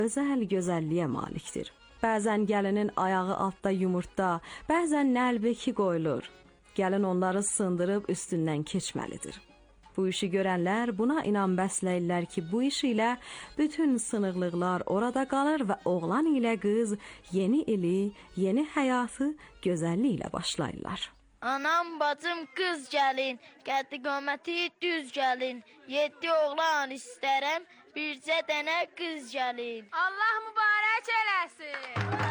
özəl gözəlliyə malikdir. Bəzən gəlinin ayağı altda yumurta, bəzən nəlbəki qoyulur. Gəlin onları sındırıb üstündən keçməlidir. Bu işi görənlər buna inan bəsləyirlər ki, bu iş ilə bütün sınıqlıqlar orada qalır və oğlan ilə qız yeni ili, yeni həyatı gözəlliklə başlayırlar. Anam, bacım, qız gəlin, qəddi qaməti düz gəlin, 7 oğlan istərəm, bircə dənə qız gəlin. Allah mübarək eləsin.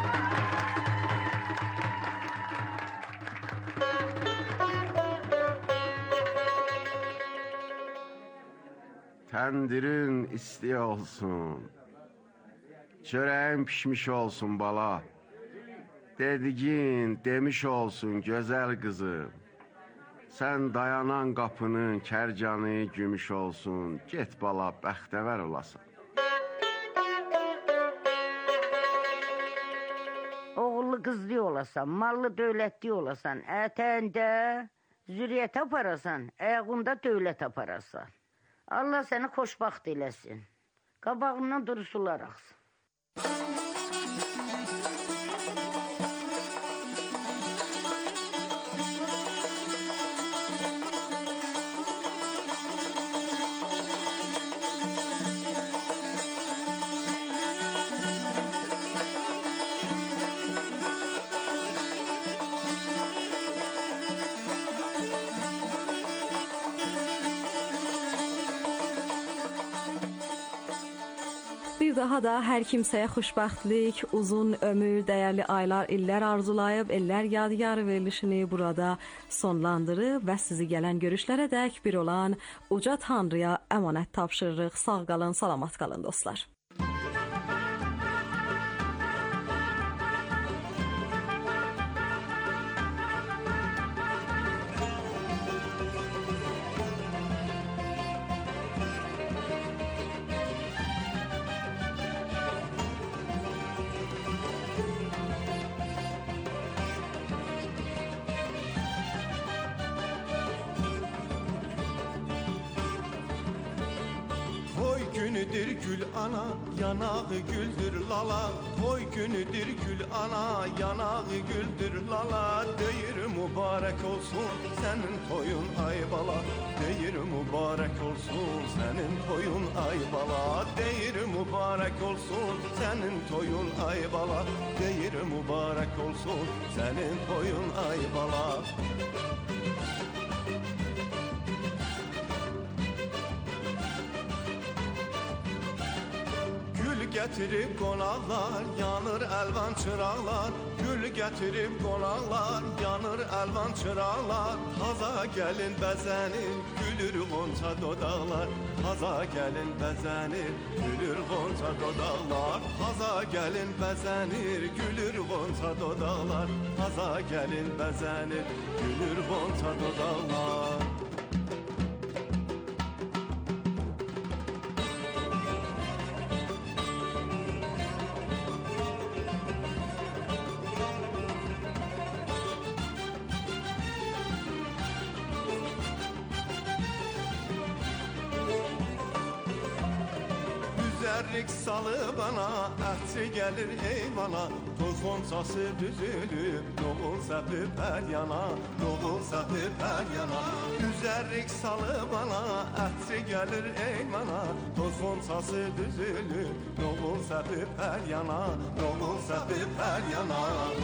Təndirin isti olsun, çörəyin pişmiş olsun bala. Dediğin demiş olsun gözəl qızım. Sən dayanan qapının kərcanı gümüş olsun. Get bala, bəxtəvər olasan. Oğullu qızlı olasan, mallı dövlətli olasan, ətəndə zürriyyət aparasan, ayağında dövlət aparasan. Allah səni xoşbaxt eləsin. Qabağından durusular axsın. Bir daha da hər kimsəyə xoşbəxtlik, uzun ömür, dəyərli aylar, illər arzulayıb, illər yadigarı verilişini burada sonlandırıb və sizi gələn görüşlərə dək bir olan uca Tanrıya əmanət tapşırırıq. Sağ qalın, salamat qalın dostlar. Günüdür gül ana, yanağı güldür lala. Toy günüdür gül ana, yanağı güldür lala. Deyir mübarek olsun senin toyun ay bala. Deyir mübarek olsun senin toyun ay bala. Deyir mübarek olsun senin toyun ay bala. Deyir mübarek olsun senin toyun ay bala. Getirib qonaqlar, yanır əlvan çıraqlar. Gül getirib qonaqlar, yanır əlvan çıraqlar. Haza gəlin bəzənir, gülür qonça dodaqlar. Haza gəlin bəzənir, gülür qonça dodaqlar. Haza gəlin bəzənir, gülür qonça dodaqlar. Haza gəlin bəzənir, gülür qonça dodaqlar. Zərrik salı bana, əhçi gəlir eyvana. Toz xonçası düzülüb, noğul səpib hər yana. Noğul səpib hər yana. Zərrik salı bana, əhçi gəlir eyvana. Toz xonçası düzülüb, noğul səpib hər yana. Noğul səpib hər yana.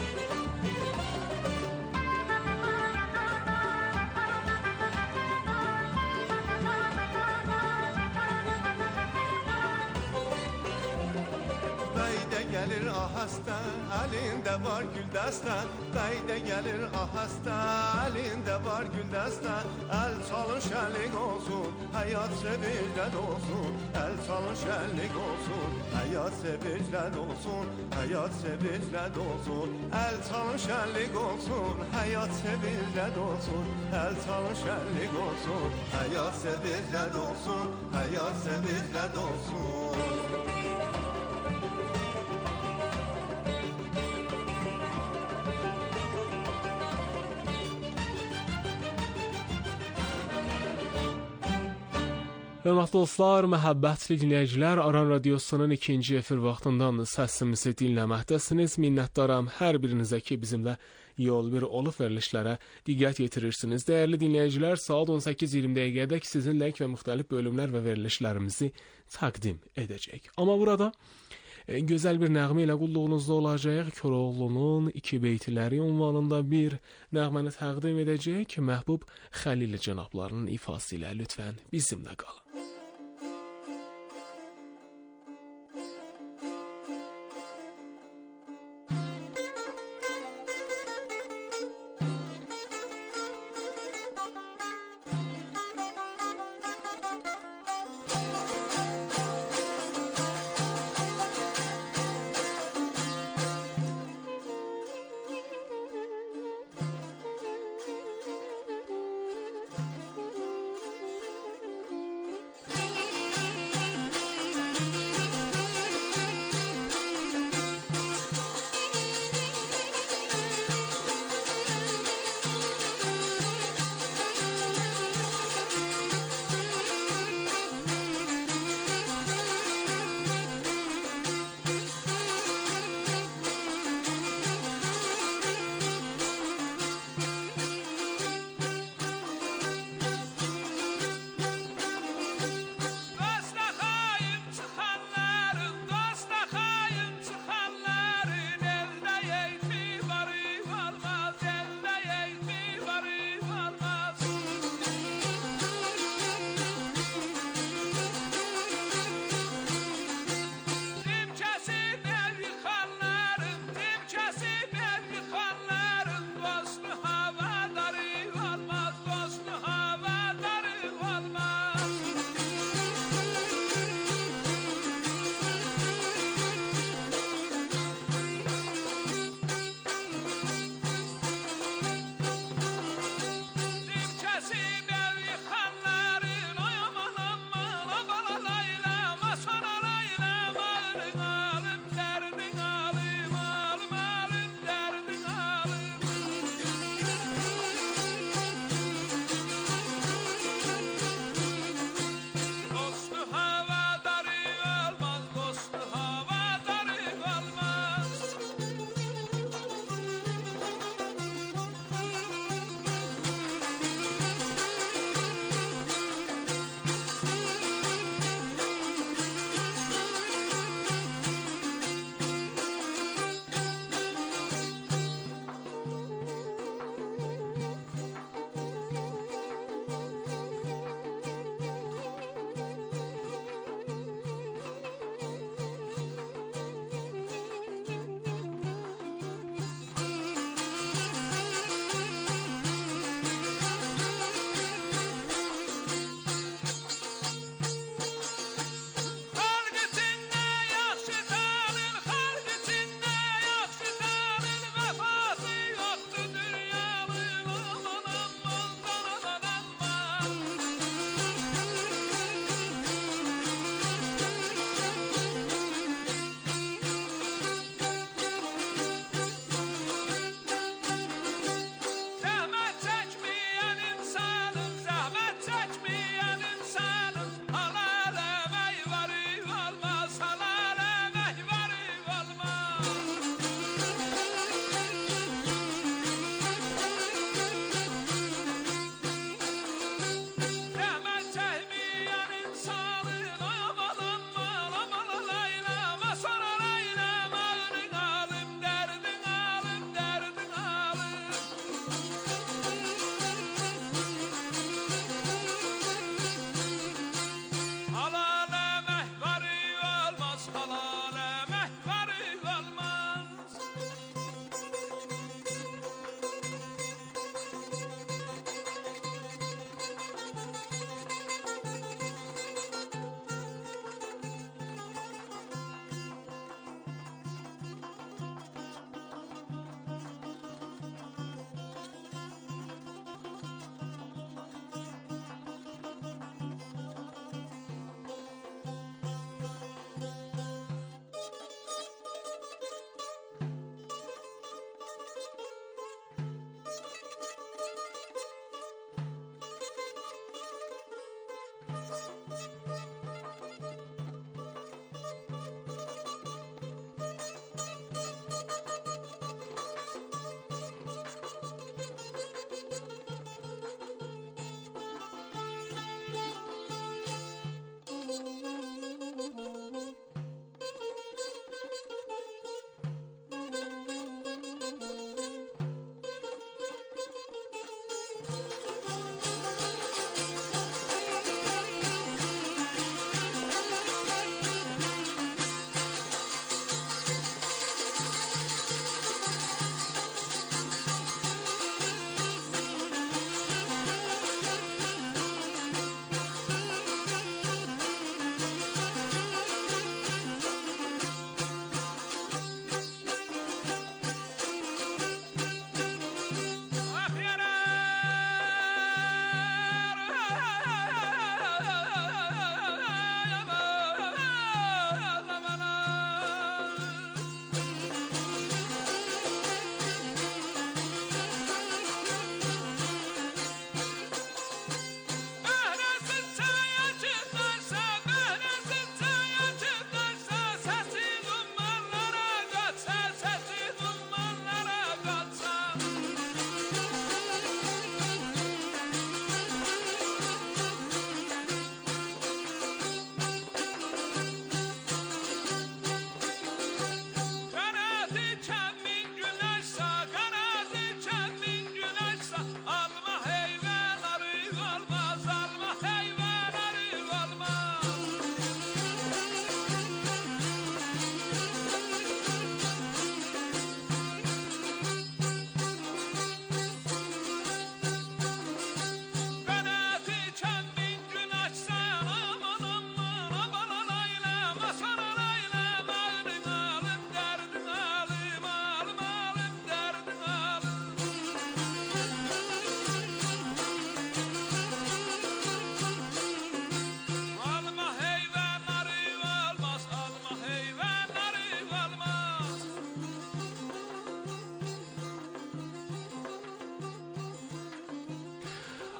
Gəlir ahəstə, əlində var güldəstə. Bəydə gəlir ahəstə, əlində var güldəstə. Əl çalın şənlik olsun, həyat sevinclə dolsun. Əl çalın şənlik olsun, həyat sevinclə dolsun. Həyat sevinclə dolsun. Əl çalın şənlik olsun, həyat sevinclə dolsun. Əl çalın şənlik olsun, həyat sevinclə dolsun. Həyat sevinclə dolsun. Hörmətli dostlar, məhəbbətli dinləyicilər, Aran Radiosunun ikinci efir vaxtından səsimizi dinləməkdəsiniz. Minnətdaram hər birinizə ki, bizimlə yol bir olub verilişlərə diqqət yetirirsiniz. Dəyərli dinləyicilər, saat 18:20 dəqiqədək sizinlə və müxtəlif bölümlər və verilişlərimizi təqdim edəcək. Amma burada gözəl bir nəğmə ilə qulluğunuzda olacaq. Koroğlunun iki beytləri ünvanında bir nəğməni təqdim edəcək. Məhbub Xəlil cənablarının ifası ilə lütfən bizimlə qalın.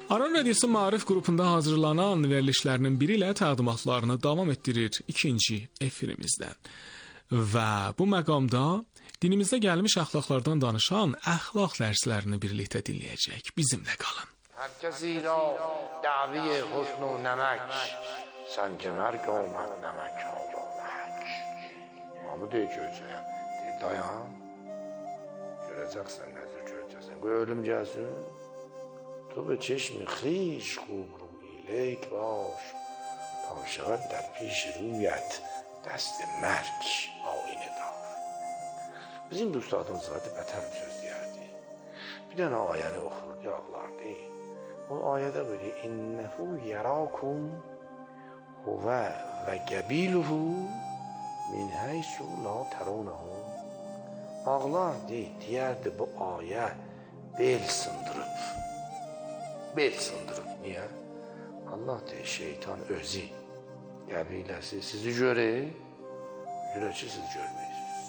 Aran Radiosu Maarif qrupunda hazırlanan verilişlərinin biri ilə təqdimatlarını davam etdirir ikinci efirimizdə. Və bu məqamda dinimizdə gəlmiş əxlaqlardan danışan əxlaq dərslərini birlikdə dinləyəcək. Bizimlə qalın. هر کسی را دعوی حسن و نمک سنگ مرگ آمد نمک ها با محک Mahmud görəcəyəm. Deyir, dayan. Görəcəksən, nəzir görəcəksən. Qoy ölüm gəlsin. تو به چشم خویش خوب روی لیک باش تا شود در پیش رویت دست مرگ آینه دار. Bizim de ustadımız vardı, beter bir söz diyerdi. Bir tane ayəni oxurdu, ağlardı. O ayədə böyle innehu yerakum huve ve gebiluhu min heysu la terunehu. Ağlardı, diyerdi bu ayə bel sındırıp. Bel sındırıp. Niye? Allah diye şeytan özü, qəbiləsi sizi görür, görəçi siz görməyirsiniz.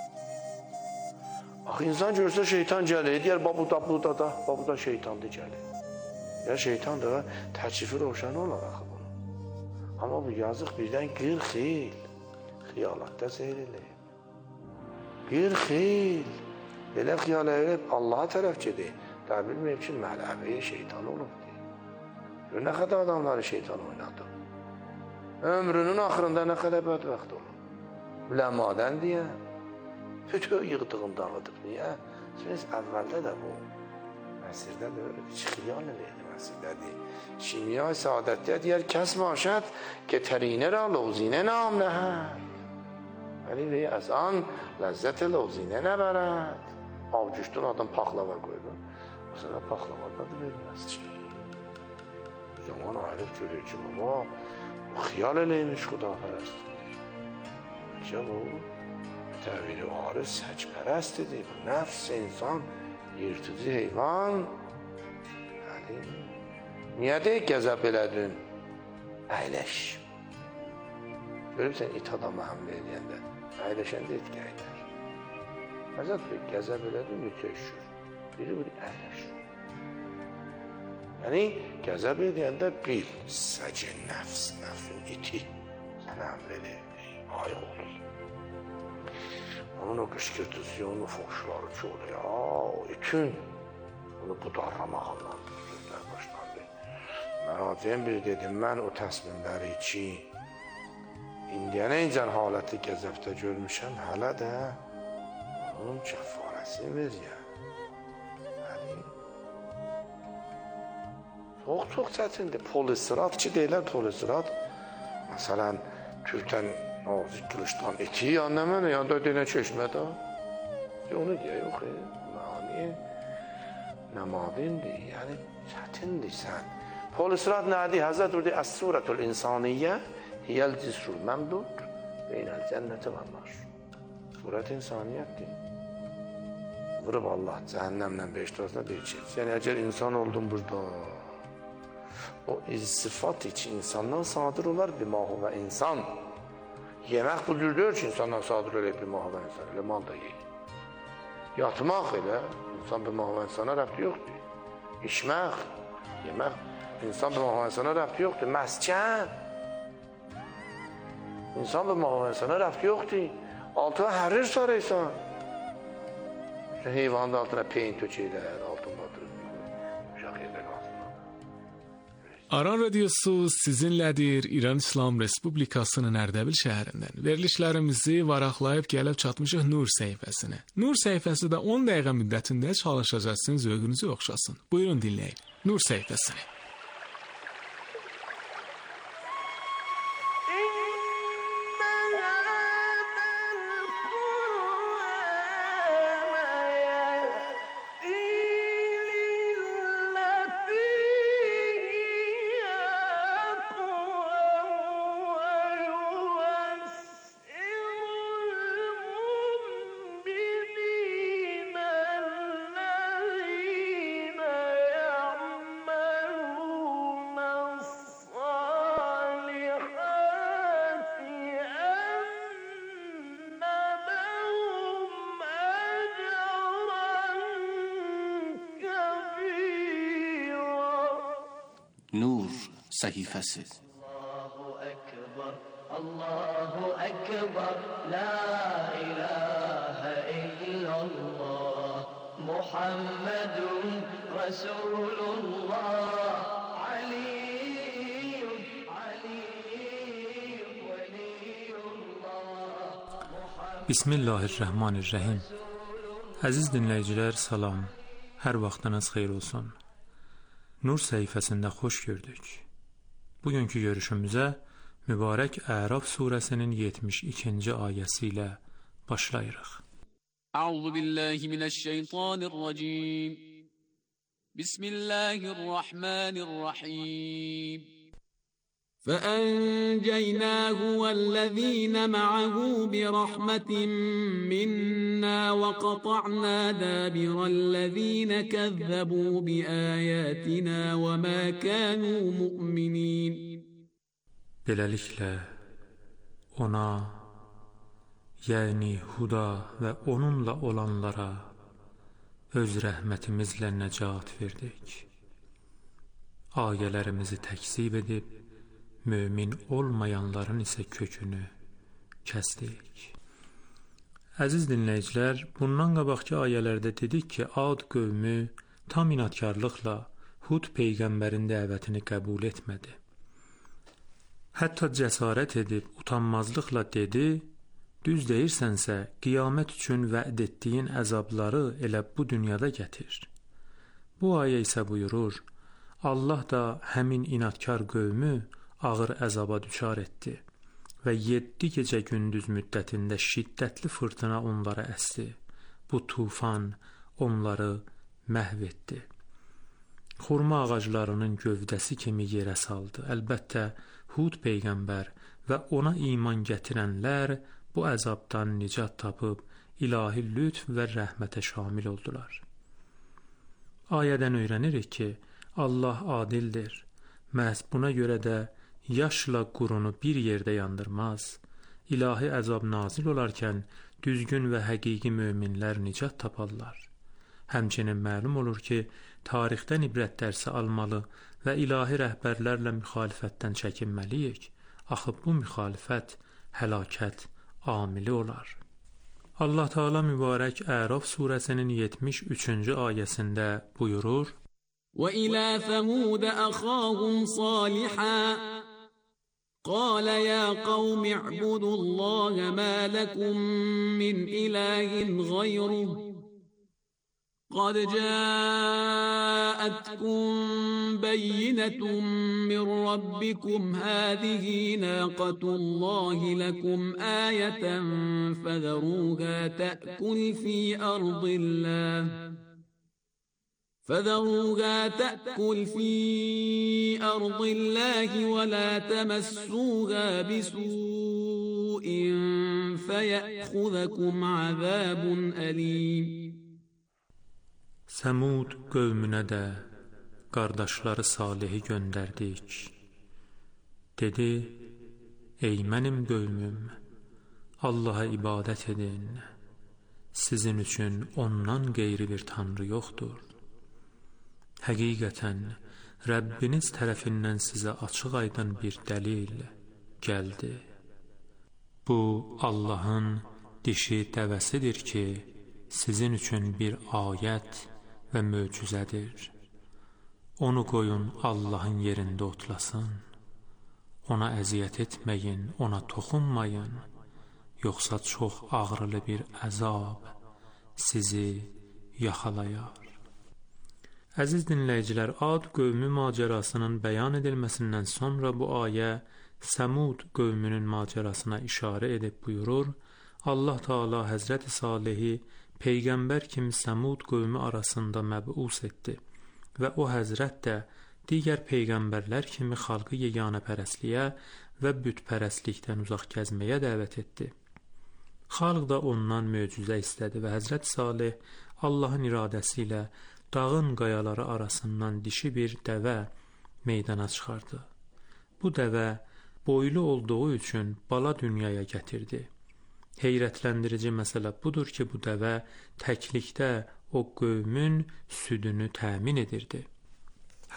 Axı insan görsə şeytan gəlir, deyər, bu da şeytandır gəlir. Ya şeytan da təklifi roşan olar axı bunu. Amma bu yazıq birdən 40 il xiyalatda seyr eləyib. 40 il belə xiyal edib Allaha tərəf gedir. Daha bilməyib ki, mələbəyə şeytan olub deyir. Gör, nə qədər adamları şeytan oynadı. Ömrünün axırında nə qədər bədbəxt olur. Üləmadən deyə, bütün yığdığın dağıdıb. Niyə? Siz əvvəldə də bu məsirdə də öyle bir xiyal eləydi məsirdə. Şimya saadətdə deyər, kəs başad که ترینه را لوزینه نام نهد ولی وی از آن لذت لوزینه نبرد. Avcuşdan adam paxlava qoydu. Mesela paxlavada da verməz ki. Zaman ayrıq görür ki, baba, bu xiyal eləymiş xudapərəstdir. Ya bu təvili arız səcpərəstdir. Bu nəfs insan, yırtıcı heyvan. Yəni, niyə deyək gəzəb elədin? Əyləş. Görürsən, it adamı həmlə eləyəndə, əyləşəndə etki əyləş. Həzət bir gəzəb elədin, mütəşşür. Biri bir əyləşir. Yəni, gəzəb edəndə bil, səcin nəfs, nəfsin iti sənə əmr edir, ayıq olur. Onun o qışkırtısı, onun o foşları ki olur ya, o itin, onu budarlamağından sözlər başlandı. Məraciyən bir dedim, mən o təsminləri ki, indiyənə incən haləti gəzəbdə görmüşəm, hələ də onun kəffarəsi verir. Çox çətindir. Polisrat ki deyilər, polisrat. Məsələn, Türkdən nazik qılışdan eti yanına, yanında deyilən çeşmədə. Onu deyə, yox, mani, nəmadindir, yəni çətindir sən. Polisrat nədir? Həzrət urdi, əs-surətul insaniyyə hiyəl cisrul məmdud beynəl cənnəti vanlar. Surət insaniyyətdir. Vurub Allah cəhənnəmlə beşdasına deyir ki, sən əgər insan oldun burada, o sıfat için insandan sadır olar bir mahve insan. Yemek bu cür deyir ki, insandan sadır olar bir mahve insan. Elə mal da yeyir. Yatmaq elə, insan bir mahve insana rəbti yoxdur. İçmək, yemək, insan bir mahve insana rəbti yoxdur. Məskən, insan bir mahve insana rəbti yoxdur. Altına hərir saraysan. Heyvanın altına peyin tökəylər, altın batırır. Uşaq yerdə qalsın. Aran Radiosu sizinlədir. İran İslam Respublikasının Ərdəbil şəhərindən verilişlərimizi varaqlayıb gəlib çatmışıq Nur səhifəsinə. Nur səhifəsi də 10 dəqiqə müddətində çalışacaqsınız, zövqünüzü oxşasın. Buyurun dinləyin. Nur səhifəsini. الذين يعملون Nur səhifəsi. Allahu Ekber, la ilahe illallah, Muhammedun Resulullah, Aliyyun, Aliyyun, Veliyullah. Bismillahirrahmanirrahim. Əziz dinləyicilər, salam. Hər vaxtınız xeyir olsun. Nur səhifəsində xoş gördük. Bugünkü görüşümüzə mübarək Əraf surəsinin 72-ci ayəsi ilə başlayırıq. Əuzu billahi minəşşeytanirracim. Bismillahirrahmanirrahim. فأنجيناه والذين معه برحمة منا وقطعنا دابر الذين كذبوا بآياتنا وما كانوا مؤمنين. Beləliklə ona, yəni Huda və onunla olanlara öz rəhmətimizlə nəcat verdik. Ayələrimizi təkzib edib mömin olmayanların isə kökünü kəsdik. Əziz dinləyicilər, bundan qabaqki ayələrdə dedik ki, Ad qövmü tam inadkarlıqla Hud peyğəmbərin dəvətini qəbul etmədi. Hətta cəsarət edib utanmazlıqla dedi, düz deyirsənsə, qiyamət üçün vəd etdiyin əzabları elə bu dünyada gətir. Bu ayə isə buyurur, Allah da həmin inadkar qövmü ağır əzaba düçar etdi və 7 gecə gündüz müddətində şiddətli fırtına onlara əsdi. Bu tufan onları məhv etdi. Xurma ağaclarının gövdəsi kimi yerə saldı. Əlbəttə, Hud peyğəmbər və ona iman gətirənlər bu əzabdan nicat tapıb ilahi lütf və rəhmətə şamil oldular. Ayədən öyrənirik ki, Allah adildir. Məhz buna görə də yaşla qurunu bir yerdə yandırmaz. İlahi əzab nazil olarkən düzgün və həqiqi möminlər nicat taparlar. Həmçinin məlum olur ki, tarixdən ibrət dərsi almalı və ilahi rəhbərlərlə müxalifətdən çəkinməliyik. Axı bu müxalifət həlakət amili olar. Allah Teala mübarək Əraf surəsinin 73-cü ayəsində buyurur: وَإِلَى ثَمُودَ أَخَاهُمْ صَالِحًا قَالَ يَا قَوْمِ اعْبُدُوا اللَّهَ مَا لَكُمْ مِنْ إِلَٰهٍ غَيْرُهُ قَدْ جَاءَتْكُمْ بَيِّنَةٌ مِّن رَّبِّكُمْ هَٰذِهِ نَاقَةُ اللَّهِ لَكُمْ آيَةً فَذَرُوهَا تَأْكُلْ في أرض الله ولا تمسوها بسوء فيأخذكم عذاب أليم. Səmud qövmünə də qardaşları Salihi göndərdik. Dedi, ey mənim qövmüm, Allaha ibadət edin. Sizin üçün ondan qeyri bir tanrı yoxdur. Həqiqətən, Rəbbiniz tərəfindən sizə açıq aydın bir dəlil gəldi. Bu, Allahın dişi dəvəsidir ki, sizin üçün bir ayət və möcüzədir. Onu qoyun Allahın yerində otlasın. Ona əziyyət etməyin, ona toxunmayın. Yoxsa çox ağrılı bir əzab sizi yaxalayar. Əziz dinləyicilər, Ad qövmü macərasının bəyan edilməsindən sonra bu ayə Səmud qövmünün macərasına işarə edib buyurur, Allah Teala Həzrəti Salihi peyğəmbər kimi Səmud qövmü arasında məbus etdi və o həzrət də digər peyğəmbərlər kimi xalqı yeganəpərəstliyə və bütpərəstlikdən uzaq gəzməyə dəvət etdi. Xalq da ondan möcüzə istədi və Həzrət Salih Allahın iradəsi ilə dağın qayaları arasından dişi bir dəvə meydana çıxardı. Bu dəvə boylu olduğu üçün bala dünyaya gətirdi. Heyrətləndirici məsələ budur ki, bu dəvə təklikdə o qövmün südünü təmin edirdi.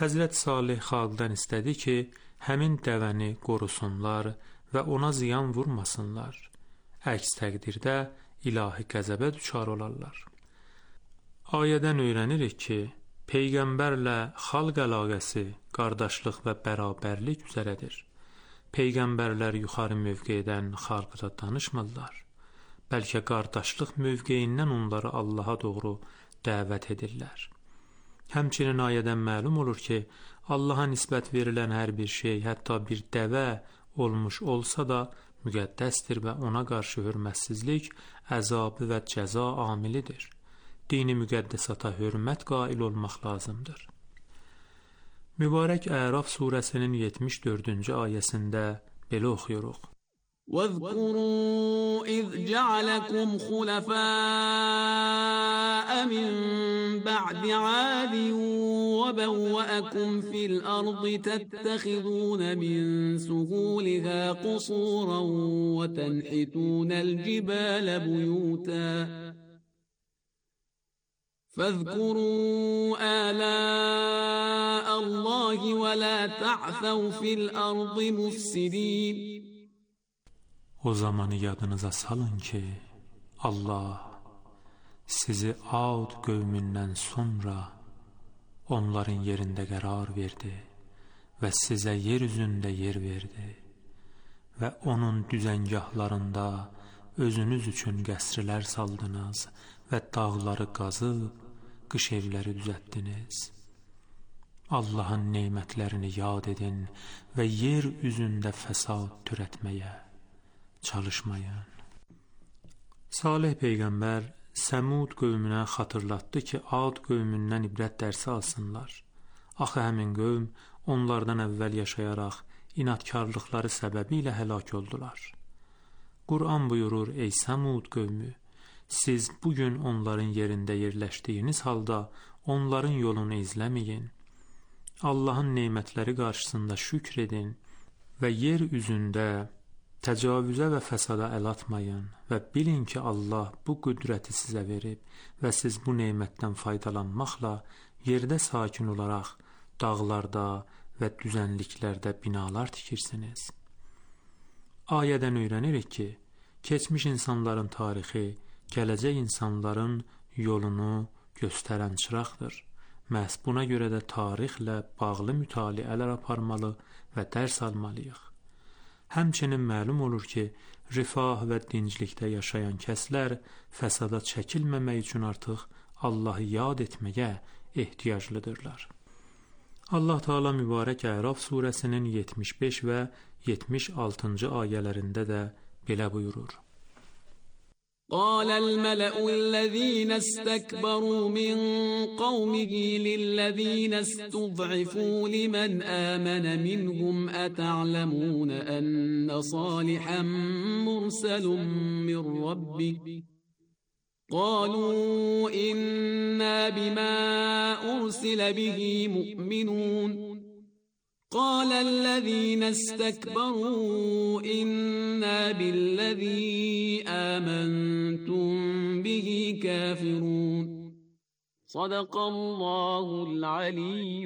Həzrət Salih xalqdan istədi ki, həmin dəvəni qorusunlar və ona ziyan vurmasınlar. Əks təqdirdə ilahi qəzəbə düçar olarlar. Ayədən öyrənirik ki, Peyğəmbərlə xalq əlaqəsi qardaşlıq və bərabərlik üzərədir. Peyğəmbərlər yuxarı mövqedən xalqla danışmırlar. Bəlkə qardaşlıq mövqeyindən onları Allaha doğru dəvət edirlər. Həmçinin ayədən məlum olur ki, Allaha nisbət verilən hər bir şey, hətta bir dəvə olmuş olsa da müqəddəsdir və ona qarşı hörmətsizlik əzabı və cəza amilidir. Dini müqəddəsata hörmət qail olmaq lazımdır. Mübarək Əraf surəsinin 74-cü ayəsində belə oxuyuruq. واذكروا إذ جعلكم خلفاء من بعد عاد وبوأكم في الأرض تتخذون من سهولها قصورا وتنحتون الجبال بيوتا فاذكروا آلاء الله ولا تعثوا في الأرض مفسدين. O zamanı yadınıza salın ki, Allah sizi Ad qövmündən sonra onların yerində qərar verdi və sizə yer üzündə yer verdi və onun düzəngahlarında özünüz üçün qəsrlər saldınız və dağları qazıb qış evləri düzəltdiniz. Allahın nemətlərini yad edin və yer üzündə fəsad törətməyə çalışmayın. Salih Peyğəmbər Səmud qövmünə xatırlatdı ki, Ad qövmündən ibrət dərsi alsınlar. Axı həmin qövm onlardan əvvəl yaşayaraq inatkarlıqları səbəbilə həlak oldular. Quran buyurur, ey Səmud qövmü, siz bugün onların yerində yerləşdiyiniz halda onların yolunu izləməyin. Allahın nemətləri qarşısında şükr edin və yer üzündə təcavüzə və fəsada əl atmayın və bilin ki, Allah bu qüdrəti sizə verib və siz bu nemətdən faydalanmaqla yerdə sakin olaraq dağlarda və düzənliklərdə binalar tikirsiniz. Ayədən öyrənirik ki, keçmiş insanların tarixi gələcək insanların yolunu göstərən çıraqdır. Məhz buna görə də tarixlə bağlı mütaliələr aparmalı və dərs almalıyıq. Həmçinin məlum olur ki, rifah və dinclikdə yaşayan kəslər fəsada çəkilməmək üçün artıq Allahı yad etməyə ehtiyaclıdırlar. Allah Teala mübarək Əraf surəsinin 75 və 76-cı ayələrində də belə buyurur. قال الملأ الذين استكبروا من قومه للذين استضعفوا لمن آمن منهم أتعلمون أن صالحا مرسل من ربه قالوا إنا بما أرسل به مؤمنون قال الذين استكبروا إنا بالذي آمنتم به كافرون صدق الله العلي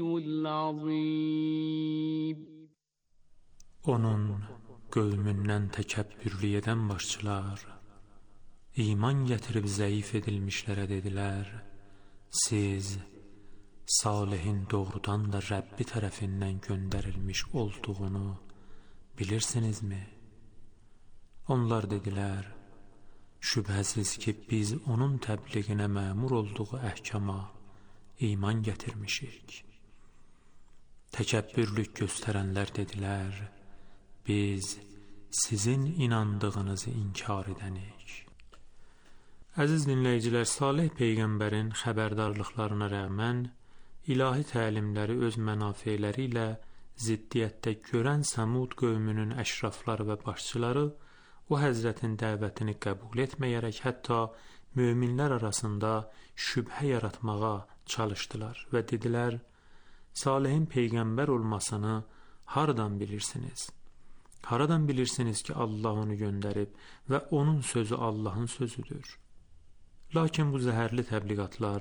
العظيم. Onun qövmündən təkəbbürlü edən başçılar iman gətirib zəif edilmişlərə dedilər, siz Salihin doğrudan da Rəbbi tərəfindən göndərilmiş olduğunu bilirsinizmi? Onlar dedilər, şübhəsiz ki, biz onun təbliğinə məmur olduğu əhkama iman gətirmişik. Təkəbbürlük göstərənlər dedilər, biz sizin inandığınızı inkar edənik. Əziz dinləyicilər, Salih Peyğəmbərin xəbərdarlıqlarına rəğmən İlahi təlimləri öz mənafeləri ilə ziddiyyətdə görən Səmud qövmünün əşrafları və başçıları o həzrətin dəvətini qəbul etməyərək hətta möminlər arasında şübhə yaratmağa çalışdılar və dedilər, Salihin Peyğəmbər olmasını haradan bilirsiniz? Haradan bilirsiniz ki, Allah onu göndərib və onun sözü Allahın sözüdür? Lakin bu zəhərli təbliğatlar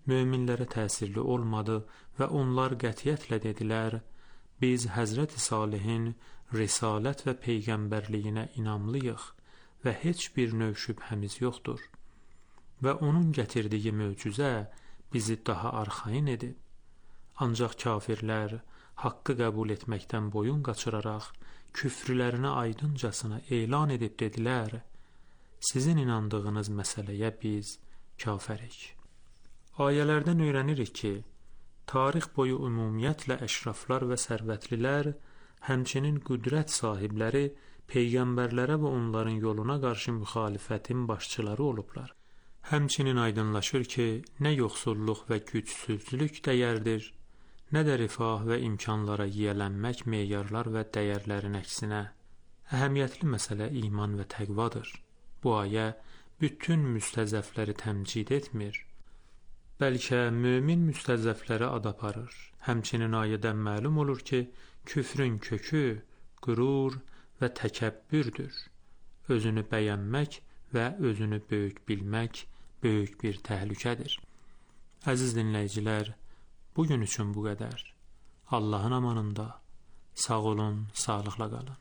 möminlərə təsirli olmadı və onlar qətiyyətlə dedilər: biz Həzrəti Salihin risalət və peyğəmbərliyinə inamlıyıq və heç bir növ şübhəmiz yoxdur. Və onun gətirdiyi möcüzə bizi daha arxayın edib. Ancaq kafirlər haqqı qəbul etməkdən boyun qaçıraraq küfrlərini aydıncasına elan edib dedilər: sizin inandığınız məsələyə biz kafərik. Ayələrdən öyrənirik ki, tarix boyu ümumiyyətlə əşraflar və sərvətlilər, həmçinin qüdrət sahibləri peyğəmbərlərə və onların yoluna qarşı müxalifətin başçıları olublar. Həmçinin aydınlaşır ki, nə yoxsulluq və gücsüzlük dəyərdir, nə də rifah və imkanlara yiyələnmək meyarlar və dəyərlərin əksinə. Əhəmiyyətli məsələ iman və təqvadır. Bu ayə bütün müstəzəfləri təmcid etmir, bəlkə mömin müstəzəfləri ad aparır. Həmçinin ayədən məlum olur ki, küfrün kökü qürur və təkəbbürdür. Özünü bəyənmək və özünü böyük bilmək böyük bir təhlükədir. Əziz dinləyicilər, bugün üçün bu qədər. Allahın amanında sağ olun, sağlıqla qalın.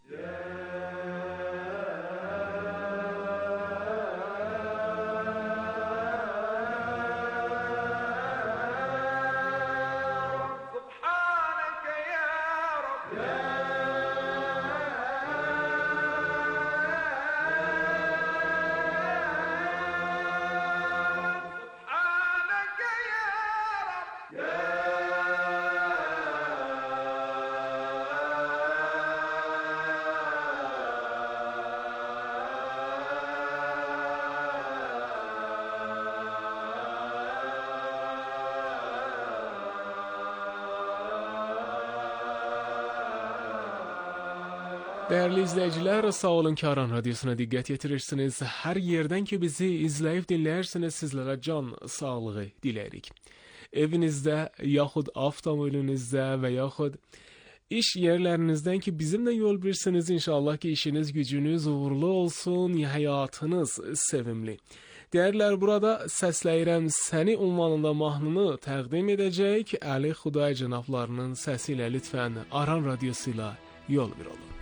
Değerli izleyiciler, sağ olun ki Aran Radyosuna diqqət yetirirsiniz. Hər yerdən ki bizi izləyib dinləyirsiniz, sizlərə can sağlığı diləyirik. Evinizdə, yaxud avtomobilinizdə və yaxud iş yerlərinizdən ki bizimlə yol birsiniz, inşallah ki işiniz, gücünüz uğurlu olsun, həyatınız sevimli. Değerler, burada səsləyirəm səni unvanında mahnını təqdim edəcək Əli Xuday cənablarının səsi ilə lütfən Aran Radyosu ilə yol bir olun.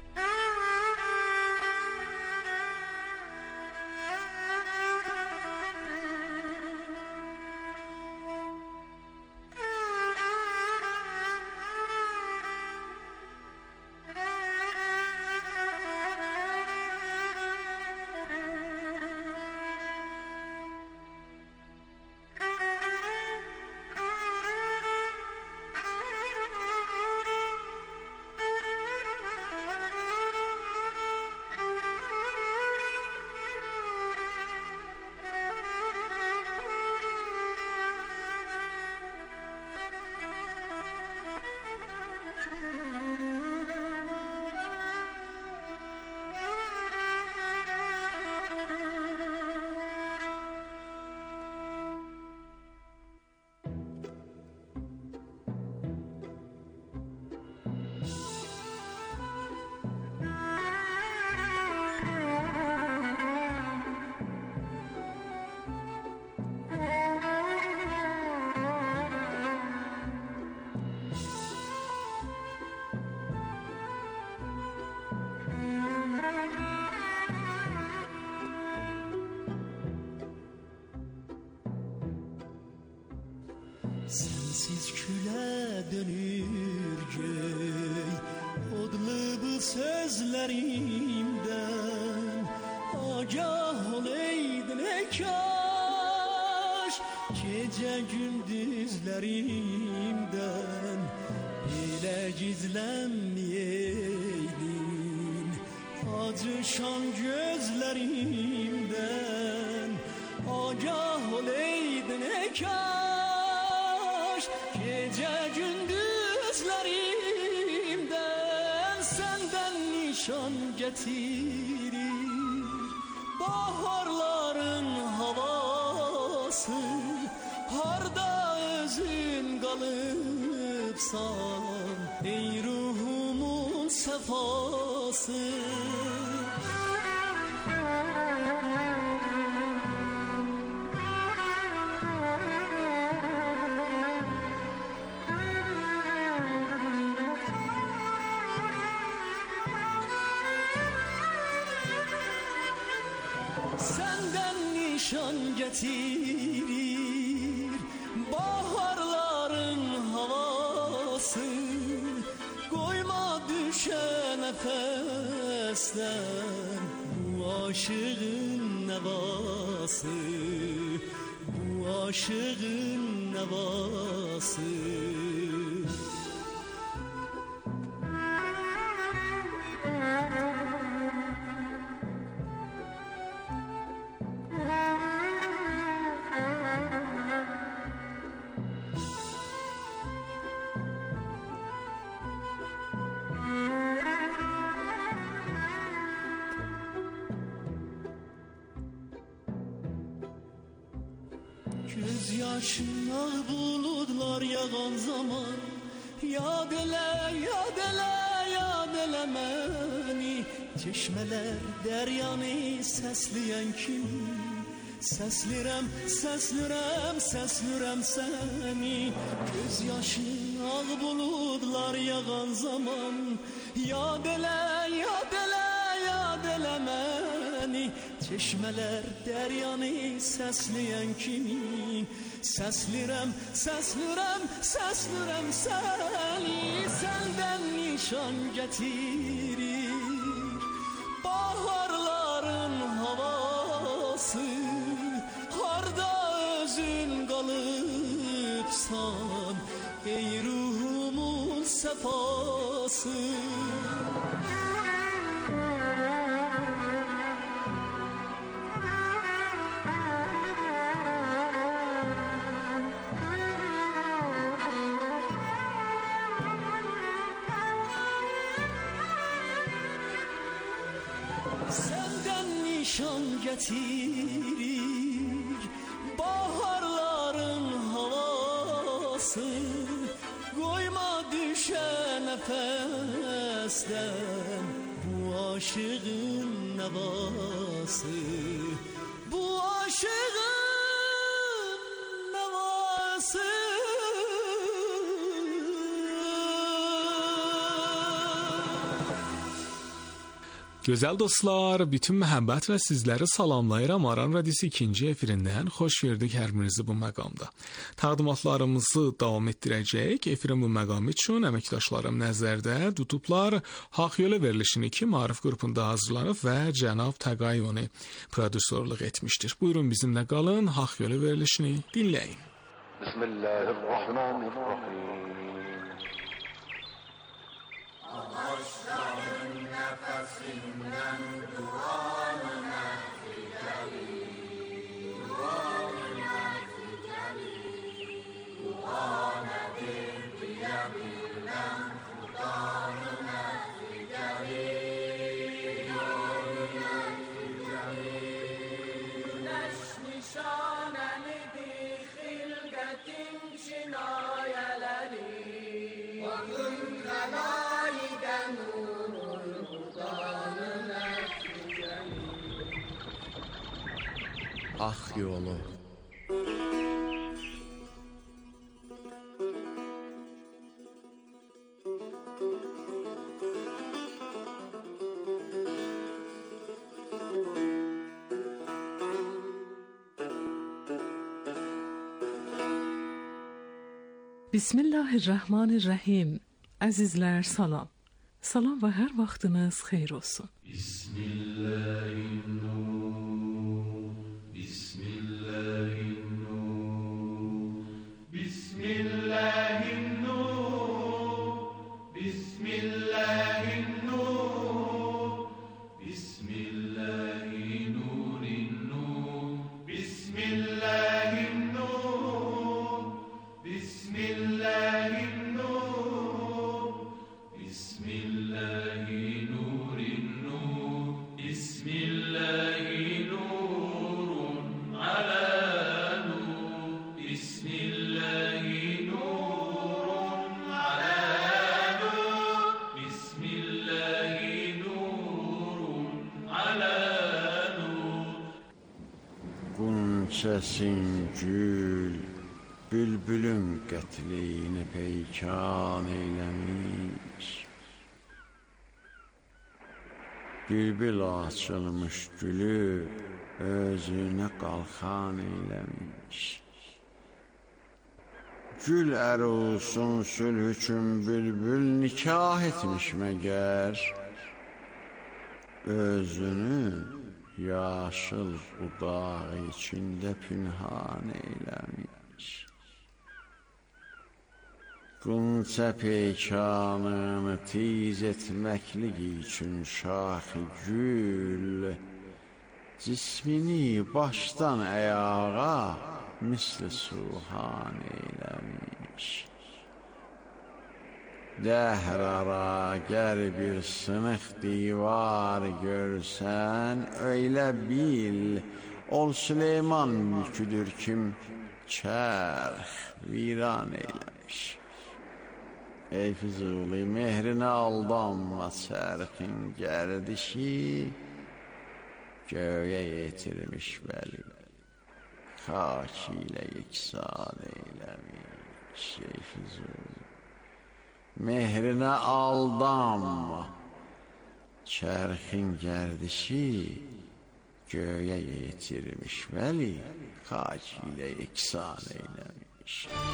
Sensiz küle dönür göy, odlu bu sözlerimden agah oleydin ey kaş, gece gündüzlerimden bile gizlenmeyeydin, acışan gözlerimden agah oleydin ey kaş, gece gündüzlerimden senden nişan getirir baharların havası, harda özün kalıpsan ey ruhumun sefası. getirir baharların havası, koyma düşe nefesten bu aşığın nevası, bu aşığın nevası. Göz yaşına bulutlar yağan zaman, yad ele, yad ele, yad ele məni. Çeşmeler deryanı sesleyen kim? Seslirem, seslirem, seslirem seni. Göz yaşına bulutlar yağan zaman, yad ele, yad ele, yad ele məni. Çeşmeler deryanı sesleyen kimi? Seslirem, seslirem, seslirem seni. Senden nişan getirir baharların havası, harda özün kalıpsan ey ruhumun sefası. Senden nişan getirir baharların havası, koyma düşe nefesten bu aşığın nevası, bu aşığın nevası. Gözəl dostlar, bütün məhəbbət və sizləri salamlayıram. Aran Radiosu 2-ci efirindən xoş gördük hər birinizi bu məqamda. Təqdimatlarımızı davam etdirəcək. Efirin bu məqamı üçün əməkdaşlarım nəzərdə tutublar. Haqq Yolu verilişini ki, Maarif qrupunda hazırlanıb və cənab Təqayoni prodüserlik etmişdir. Buyurun bizimlə qalın, Haqq Yolu verilişini dinləyin. Bismillahirrahmanirrahim. Ağaçların nefesinden duanı neticeli, duanı neticeli, dua nedir diye bilmem, Kur'an-ı neticeli, duanı neticeli. Güneş nişanelidir hilgetin çinayeleri, bakın kalayden Haqq Yolu. Bismillahirrahmanirrahim. Əzizlər, salam. Salam və hər vaxtınız xeyir olsun. Bismillahirrahmanirrahim. Bismillahirrahmanirrahim. Bismillahirrahmanirrahim. Bismillahirrahmanirrahim. Bismillahirrahmanirrahim. Bismillahirrahmanirrahim. Qunçəsin gül, bülbülüm qətliyini peykan eyləmiş. Bülbül açılmış gülü özünə qalxan eyləmiş. Gül ərusun sülh üçün bülbül nikah etmiş məgər, özünü yaşıl budaq içində pünhan eyləmiş. Qınça peykanını tiz etməklik üçün şaxi gül, cismini başdan ayağa misli suhan eyləmiş. Dəhr ara gər bir sınıq divar görsən, öylə bil, ol Süleyman mülküdür kim çərx viran eyləmiş. Ey Füzuli, mehrinə aldanma, çərxin gərdişi göyə yetirmiş bəli, xak ilə yeksan eyləmiş. Ey Füzuli, mehrinə aldanma, çərxin gərdişi göyə yetirmiş bəli, xak ilə yeksan eyləmiş.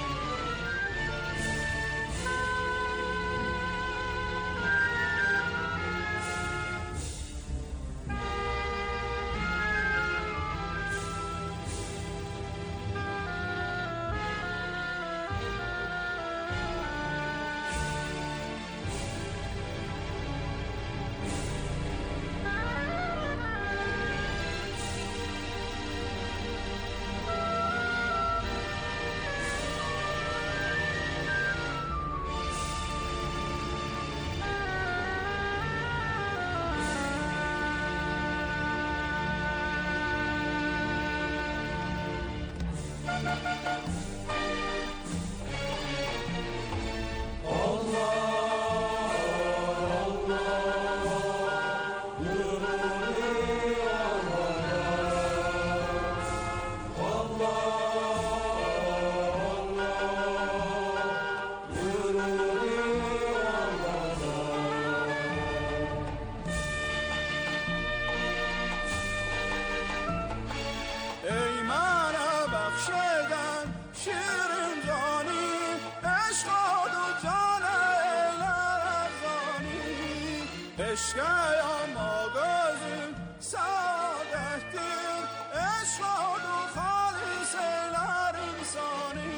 عشق اما gözüm saadettir, eşhad و خالص eyler insani.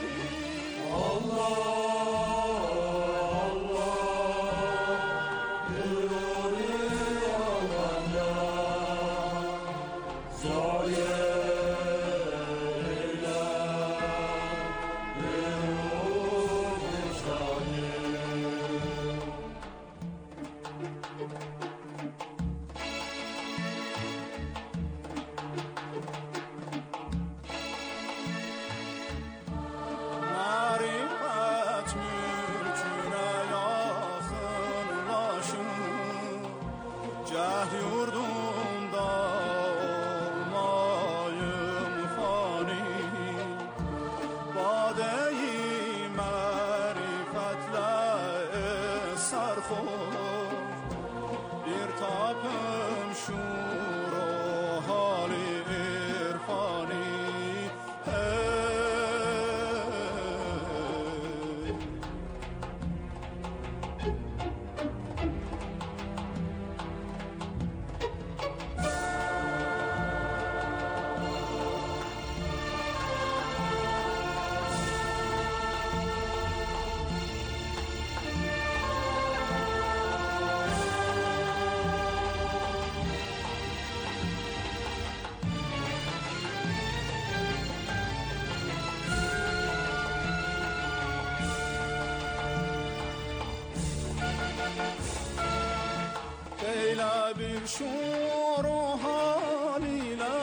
bir شور و حالیله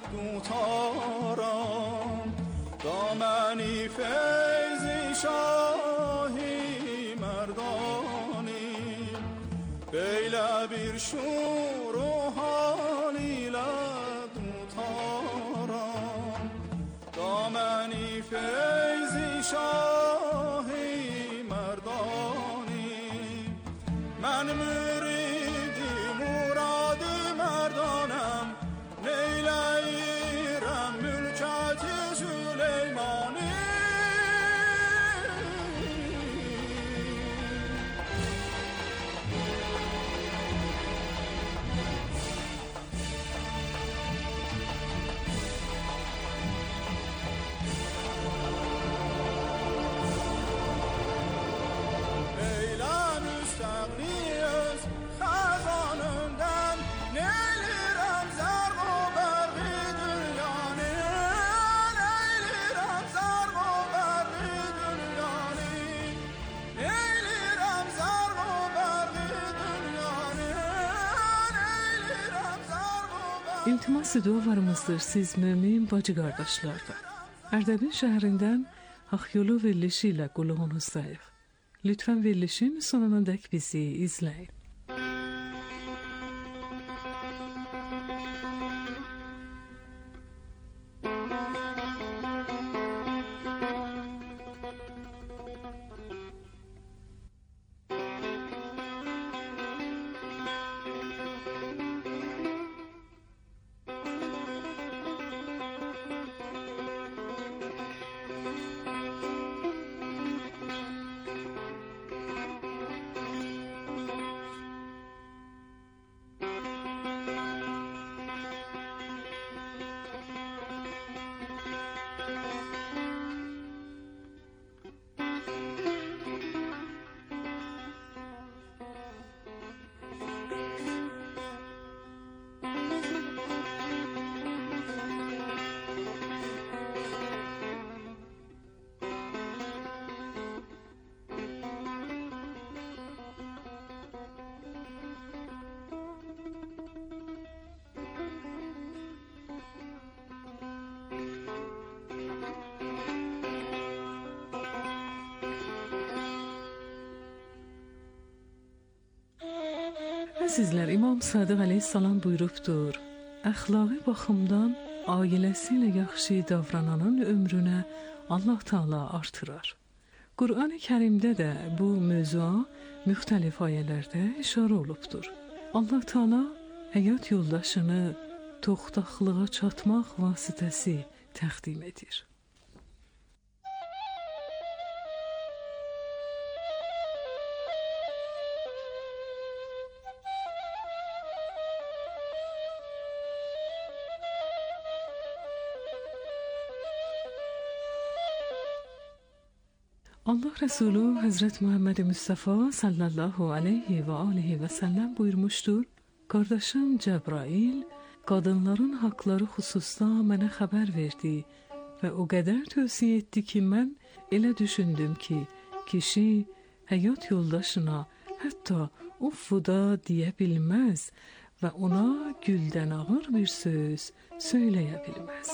دوتارم دامنی فیضی شاهی مردانی بیله bir شور و حالیله دوتارم دامنی فیضی شاهی مردانی من مرید مراد مردانم لیلی İltimas dualarımızdır siz mümin bacı qardaşlarda. Ərdəbil şəhərindən Haqyolu verilişi ilə qulluğunuzdayıq. Lütfən verilişin sonuna dək bizi izləyin. Əzizlər, İmam Sadiq əleyhissalam buyurubdur, əxlaqi baxımdan ailəsi ilə yaxşı davrananın ömrünə Allah Taala artırar. Qur'an-ı Kərimdə də bu mövzuya müxtəlif ayələrdə işarə olubdur. Allah Taala həyat yoldaşını toxtaqlığa çatmaq vasitəsi təqdim edir. Allah Resulü Həzrət Muhammed Mustafa sallallahu aleyhi və aleyhi və səlləm buyurmuşdur, qardaşım Cəbrail qadınların haqları xüsusda mənə xəbər verdi və o qədər tövsiyə etdi ki, mən elə düşündüm ki, kişi həyat yoldaşına hətta uffuda deyə bilməz və ona güldən ağır bir söz söyləyə bilməz.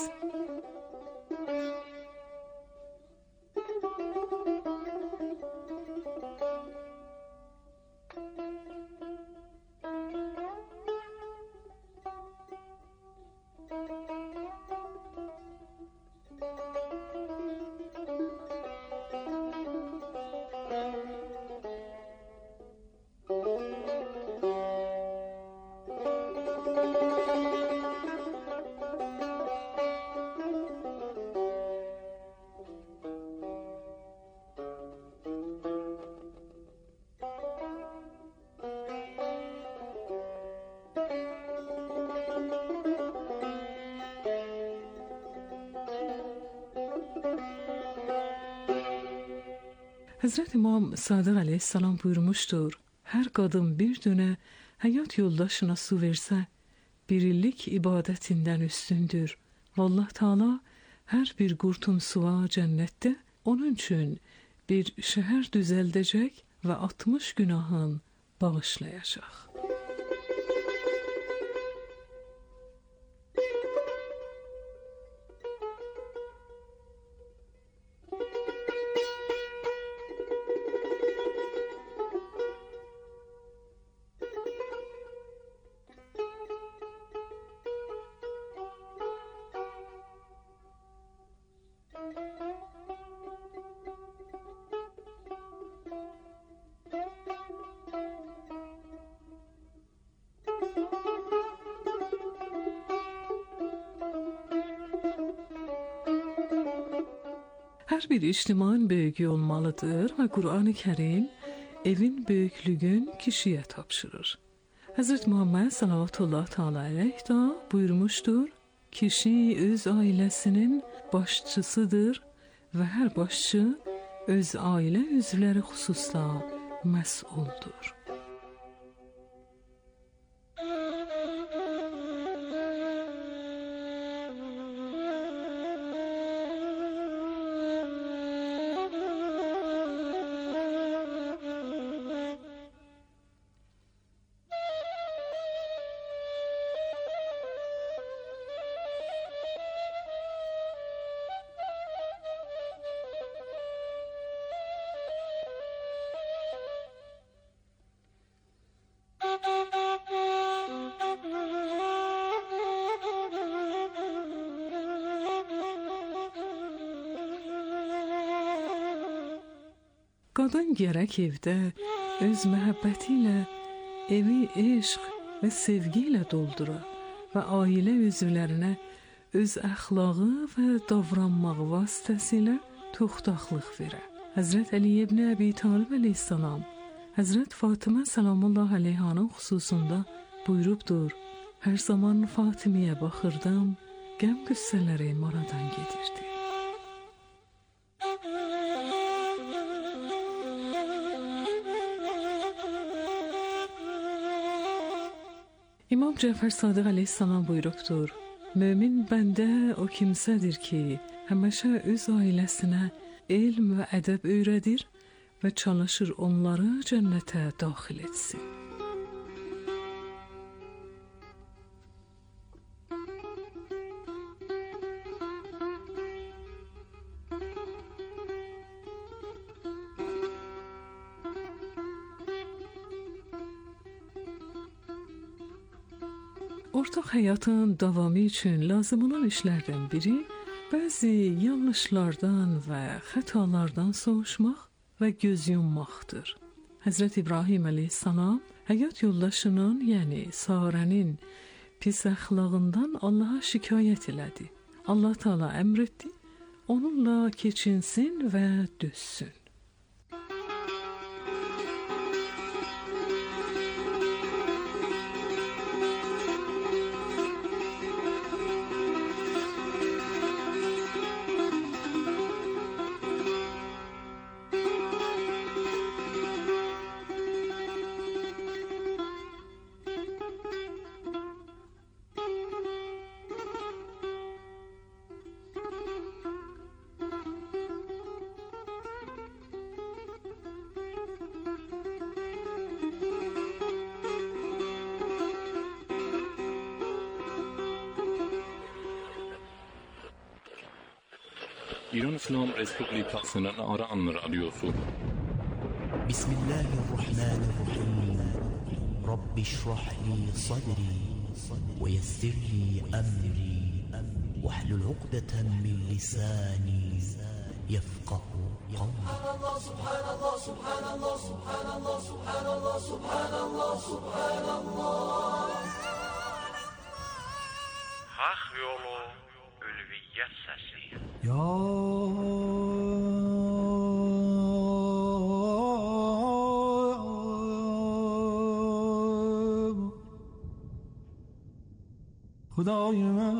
Həzrət İmam Sadiq əleyhissalam buyurmuşdur, hər qadın bir dönə həyat yoldaşına su versə, bir illik ibadətindən üstündür. Vallah Taala hər bir qurtum suva cənnətdə onun üçün bir şəhər düzəldəcək və 60 günahın bağışlayacaq. Hər bir ictimaiyyətin böyüyü olmalıdır və Qur'an-ı Kərim evin böyüklüyün kişiyə tapşırır. Həzrət Muhammed sallallahu teala aleyh da buyurmuşdur, kişi öz ailəsinin başçısıdır və hər başçı öz ailə üzvləri xüsusda məsuldur. Qadın gərək evdə öz məhəbbəti ilə evi eşq və sevgi ilə doldura və ailə üzvlərinə öz əxlaqı və davranmağı vasitəsilə toxtaqlıq verə. Həzrət Əli ibn Əbi Talib əleyhissalam Həzrət Fatimə salamullah əleyhanın xüsusunda buyurubdur: Hər zaman Fatimiyə baxırdım, qəm qüssələri maradan gedirdi. İmam Cəfər Sadiq əleyhissalam buyurubdur: Mömin bəndə o kimsədir ki, həmişə öz ailəsinə elm və ədəb öyrədir və çalışır onları cənnətə daxil etsin. Ortaq həyatın davamı üçün lazım olan işlərdən biri bəzi yanlışlardan və xətalardan soğuşmaq və göz yummaqdır. Həzrət İbrahim əleyhissalam həyat yoldaşının, yəni Sarənin pis əxlaqından Allaha şikayət elədi. Allah Taala əmr etdi, onunla keçinsin və dözsün. İran İslam Respublikasının Aran Radyosu. Bismillahirrahmanirrahim. Rabbi şrah li sadri ve yessir li amri ve hlul uqdeten min lisani yefqahu qawli. Subhanallah, subhanallah, subhanallah, subhanallah, subhanallah, subhanallah. Haq yolu ülviyyət səsi. Ya Xudای من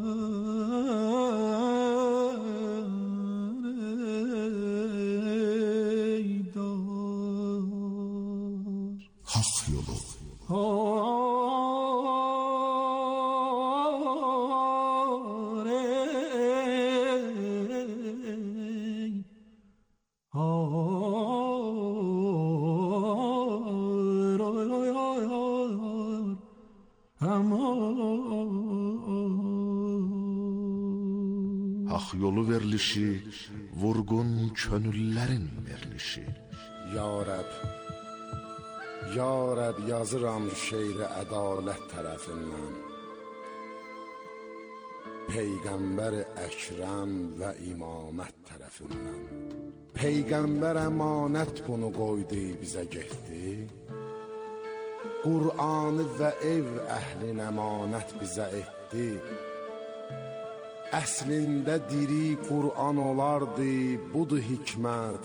ای دار Haq yolu Haq yolu verilişi, vurgun könüllərin verilişi. Ya Rəb, Ya Rəb yazıram şeiri ədalət tərəfindən. Peyğəmbər Əkrəm və imamət tərəfindən. Peyğəmbər əmanət bunu qoydu bizə getdi. Qur'anı və ev əhlin əmanət bizə etdi. Əslində diri Qur'an olardı, budur hikmət.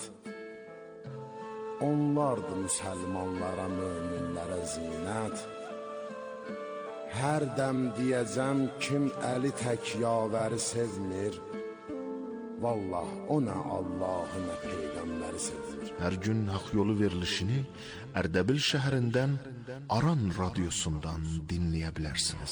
Onlardı müsəlmanlara, möminlərə zinət. Hər dəm deyəcəm kim əli tək yavəri sevmir. Vallah o nə Allahı nə Peyğəmbəri sevmir. Hər gün haq yolu verilişini Ərdəbil şəhərindən Aran radyosundan dinləyə bilərsiniz.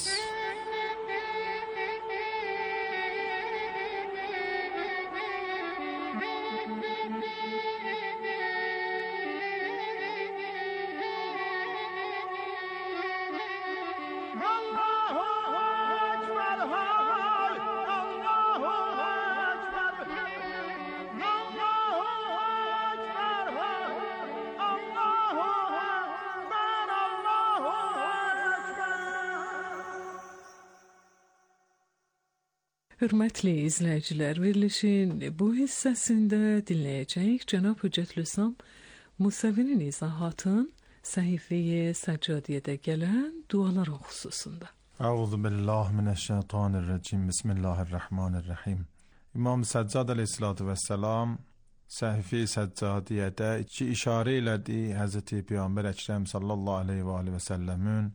Hörmətli izləyicilər, verilişin bu hissəsində dinləyəcəyik Cənab Hüccətlüsam Musəvinin izahatın səhifəyə Səccadiyyədə gələn duaların xüsusunda. Əuzu billahi minəşşeytanirracim. Bismillahirrahmanirrahim. İmam Səccad əleyhissalatu vesselam səhifə Səccadiyyədə iki işarə elədi Həzrəti Peyğəmbər Əkrəm sallallahu əleyhi və səlləmin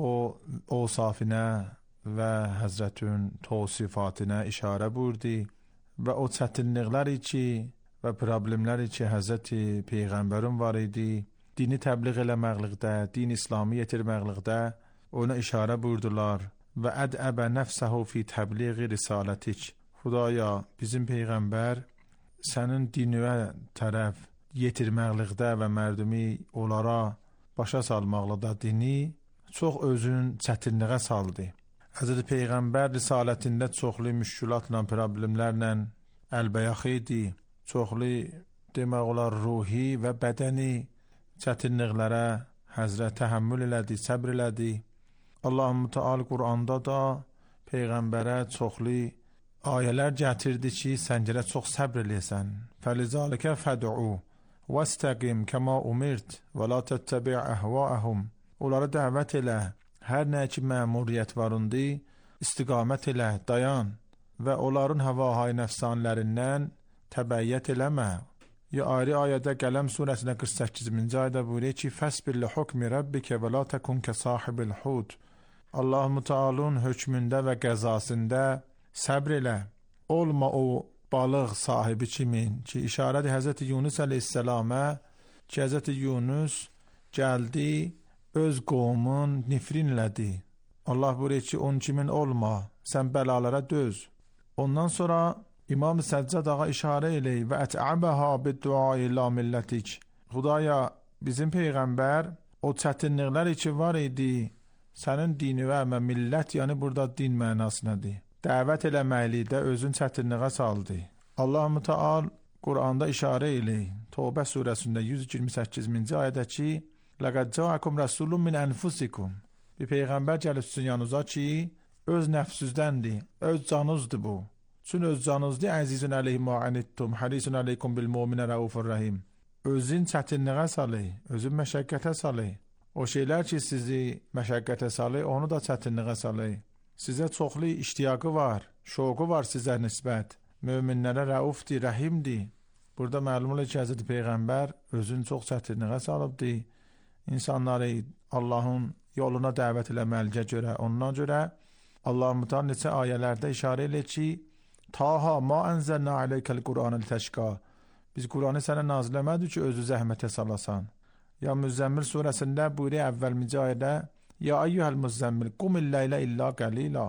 o safinə və Həzrətin tövsifatına işarə buyurdu və o çətinlikləri ki və problemləri ki Həzrəti Peyğəmbərin var idi, dini təbliğ eləməklikdə, din İslamı yetirməklikdə ona işarə buyurdular və ədəbə nəfsəhu fi təbliği risalətik. Xudaya, bizim Peyğəmbər sənin dinə tərəf yetirməklikdə və mərdumi onlara başa salmaqlıqda dini çox özün çətinliyə saldı. Həzrəti Peyğəmbər risalətində çoxlu müşkülatla, problemlərlə əlbəyax idi. Çoxlu demək olar ruhi və bədəni çətinliklərə Həzrət təhəmmül elədi, səbr elədi. Allah-u Teala Quranda da Peyğəmbərə çoxlu ayələr gətirdi ki, sən gələ çox səbr eləyəsən. Fəlizalikə fəd'u vəstəqim kəma umirt və la təttəbi' əhvaəhum. Onlara dəvət elə. Hər nə ki məmuriyyət varındı, istiqamət elə, dayan və onların həvahay nəfsanlərindən təbəyyət eləmə. Ya ayrı ayədə Qələm surəsində 48-ci ayədə buyurur ki, Fəsbir li hukmi rabbikə və la təkun kə sahibil hud. Allah-u Teala'nın hökmündə və qəzasında səbr elə. Olma o balıq sahibi kimin ki, işarədir Həzrəti Yunus əleyhissalama ki, Həzrəti Yunus gəldi öz qovumun nifrin elədi. Allah buyuruyor ki, onun kimin olma, sən bəlalara döz. Ondan sonra İmam Səccad ağa işarə eləyir və ət'əbəha bid-duai ila millətik. Xudaya, bizim Peyğəmbər o çətinliklər ki var idi, sənin dini və millət, yəni burada din mənasındadır. Dəvət eləməklikdə özün çətinliyə saldı. Allah-u Teala Quranda işarə eləyir. Tövbə surəsində 128-ci ayədə ki, Laqad ca'akum rasulun min anfusikum. Bir peyğəmbər gəlib sizin yanınıza ki, öz nəfsüzdəndir, öz canınızdır bu. Çün öz canınızdır, əzizun əleyhi ma anittum, harisun aleykum bil mu'minə raufur rahim. Özün çətinliyə salır, özün məşəqqətə salır. O şeylər ki sizi məşəqqətə salır, onu da çətinliyə salır. Sizə çoxlu iştiyaqı var, şoku var sizə nisbət. Möminlərə raufdir, rəhimdir. Burada məlum olur ki, Həzrəti Peyğəmbər özün çox çətinliyə salıbdır. İnsanları Allahın yoluna dəvət eləməliyə görə, ondan görə Allah-u Teala neçə ayələrdə işarə elə ki, Taha ma ənzəlnə aleykəl Qur'anəl təşqa. Biz Qur'anı sənə nazil eləmədik ki, özü zəhmətə salasan. Ya Müzzəmmil surəsində buyuruyor əvvəlminci ayədə, Ya ayyuhəl müzzəmmil, qumil ləylə illa qəlila.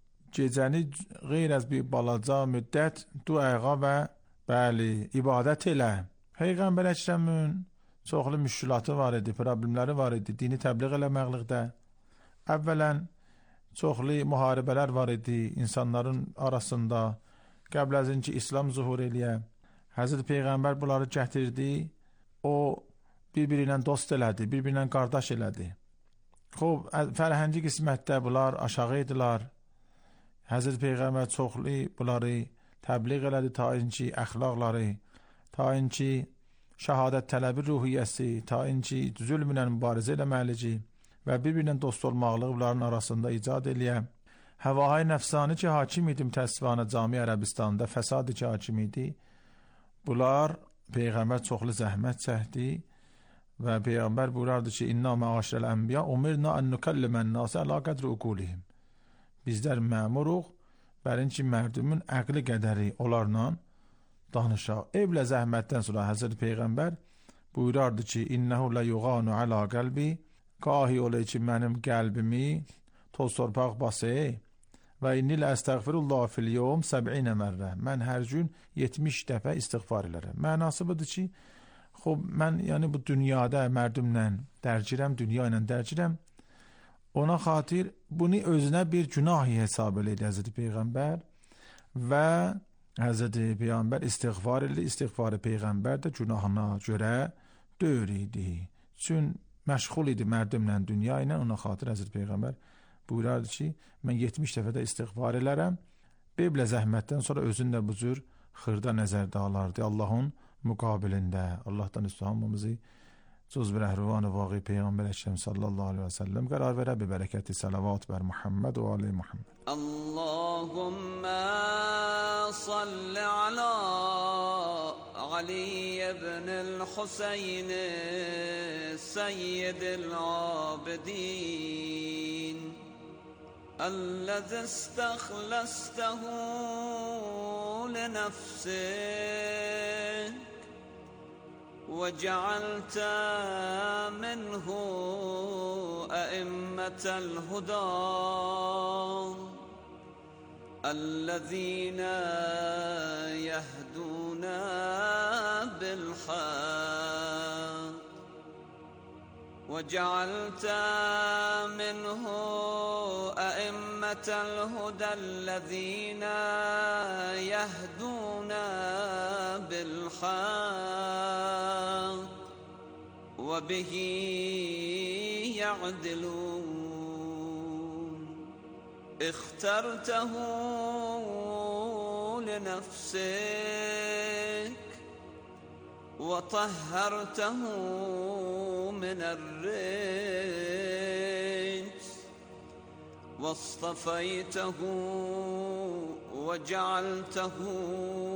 Gecəni qeyr az bir balaca müddət duağa və bəli, ibadət elə. Peyğəmbər Əkrəmin çoxlu müşkülatı var idi, problemləri var idi, dini təbliğ eləməklikdə. Əvvələn çoxlu müharibələr var idi insanların arasında. Qəbl əzin ki, İslam zuhur eləyə. Həzrət Peyğəmbər bunları gətirdi, o bir-biri ilə dost elədi, bir-biri ilə qardaş elədi. Xob, fərhəngi qismətdə bunlar aşağı idilər. Həzrət Peyğəmbər çoxlu bunları təbliğ elədi, ta inki əxlaqları, ta inki şəhadət tələbi ruhiyyəsi, ta inki zülmünə mübarizə eləməlici və bir-birlə dost olmaqlığı bunların arasında icad eləyə. Həvahay nəfsani ki, hakim idi mütəssifانə Cami Ərəbistanda, fəsadı ki, hakim idi. Bunlar Peyğəmbər çoxlu zəhmət çəkdi və Peyğəmbər buyurardı ki, İnna məaşirəl ənbiya umirna ən nükəllimən nasə əla qədri uqulihim. Bizlər məmuruq, bərin ki, mərdumun əqli qədəri onlarla danışaq. Evlə zəhmətdən sonra Həzrət Peyğəmbər buyurardı ki, İnnəhu la yuğanu ala qəlbi, qahi olayı ki, mənim qəlbimi toz torpaq bası və inni lə əstəğfirullah fil yevm 70 mərrə. Mən hər gün 70 dəfə istiğfar elərəm. Mənası budur ki, mən yəni bu dünyada mərdumla dərgirəm, dünya ilə dərgirəm. Ona xatir bunu özünə bir günah hesab eləyir Həzrət Peyğəmbər və Həzrəti Peyğəmbər istiğfar edir, istiğfarı Peyğəmbər də günahına görə döyür idi. Çün məşğul idi mərdumla, dünya ilə, ona xatir Həzrəti Peyğəmbər buyurardı ki, mən 70 dəfə də istiğfar elərəm. Beylə zəhmətdən sonra özün də bu cür xırda nəzərdə alardı. Allahın müqabilində, Allahdan üstü hamımızı cüz bir əhrivan-ı vaqi Peyğəmbər Əkrəm sallallahu aleyhi və səlləm qərar verə bi bərəkəti salavat bər Muhammed və ali Muhammed. Allahümme salli ala Ali ibn-i Hüseyin seyyid-i abidin الذي استخلصته لنفسك وجعلت منه أئمة الهدى الذين يهدون بالحق وجعلت منه أئمة الهدى الذين يهدون بالحق وبه يعدلون اخترته لنفسك وطهرته من الرجس واصطفيته وجعلته